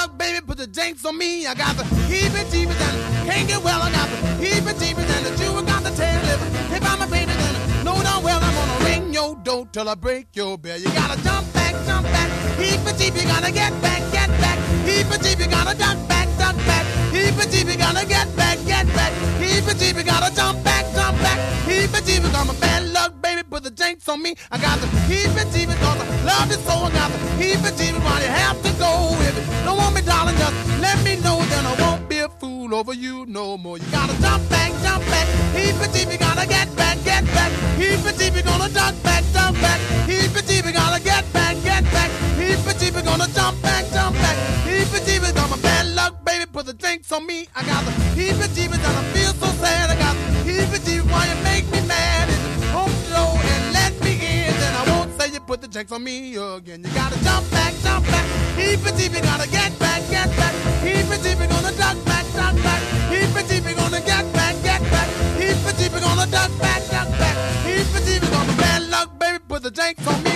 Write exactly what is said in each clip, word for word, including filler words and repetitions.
luck, baby, put the jinx on me. I got the heebie-jeebies and can't get well. I got the heebie-jeebies and the Jew got the tail liver. If I'm a baby, then know darn well I'm gonna ring your door till I break your bell. You gotta jump back, jump back. Heebie-jeebie, gotta get back, get back. Heebie-jeebie, gotta duck back, duck back. Heebie-jeebie, gotta get back, get back. Heebie-jeebie, gotta jump back, jump back. Heebie-jeebie, got my bad luck, baby, put the jinx on me. I got the heebie-jeebie, cause I love you so. I got the heebie-jeebie, why you have to go with it? Don't want me, darling, just let me know, then I won't be a fool over you no more. You gotta jump back, jump back. Heebie-jeebie, gotta get back, get back. Heebie-jeebie, gonna duck back, duck back. Heebie-jeebie, gotta get back, get back. Heebie-jeebie, gonna jump back, jump back. Heebie-jeebie, got my bad luck, baby, put the jinx on me. I got the heebie-jeebie, and I feel so sad. I got the heebie-jeebie, why you make me mad? Is it home the door and let me in? Then I won't say you put the jinx on me again. You gotta jump back, jump back. Heebie-jeebie, gotta get back, get back. Heebie-jeebie, gonna duck back, duck back. Heebie-jeebie, gonna get back, get back. Heebie-jeebie, gonna duck back, duck back. Heebie-jeebie, got my bad luck, baby, put the jinx on me.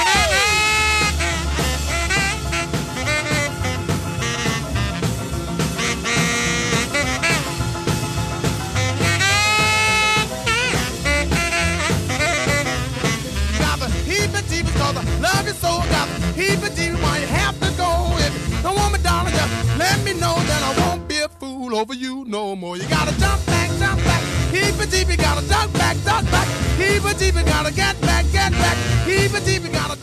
Love you so, got heebie-jeebie, why you have to go? If you don't want me, darling, just let me know, then I won't be a fool over you no more. You gotta jump back, jump back. Heebie-jeebie, gotta duck back, duck back. Heebie-jeebie, gotta get back, get back. Heebie-jeebie, gotta